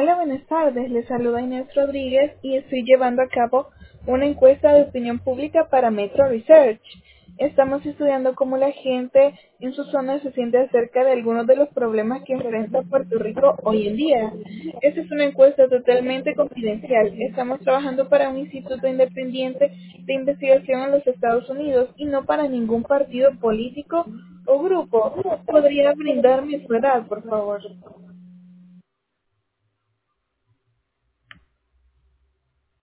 Hola, buenas tardes. Les saluda Inés Rodríguez y estoy llevando a cabo una encuesta de opinión pública para Metro Research. Estamos estudiando cómo la gente en su zona se siente acerca de algunos de los problemas que enfrenta Puerto Rico hoy en día. Esta es una encuesta totalmente confidencial. Estamos trabajando para un instituto independiente de investigación en los Estados Unidos y no para ningún partido político o grupo. ¿Podría brindarme su edad, por favor?